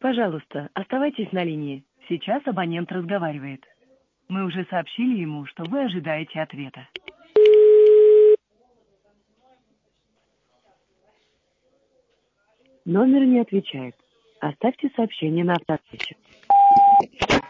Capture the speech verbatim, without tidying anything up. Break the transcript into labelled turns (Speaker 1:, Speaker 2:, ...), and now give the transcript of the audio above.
Speaker 1: Пожалуйста, оставайтесь на линии. Сейчас абонент разговаривает. Мы уже сообщили ему, что вы ожидаете ответа. Номер не отвечает. Оставьте сообщение на автоответчик.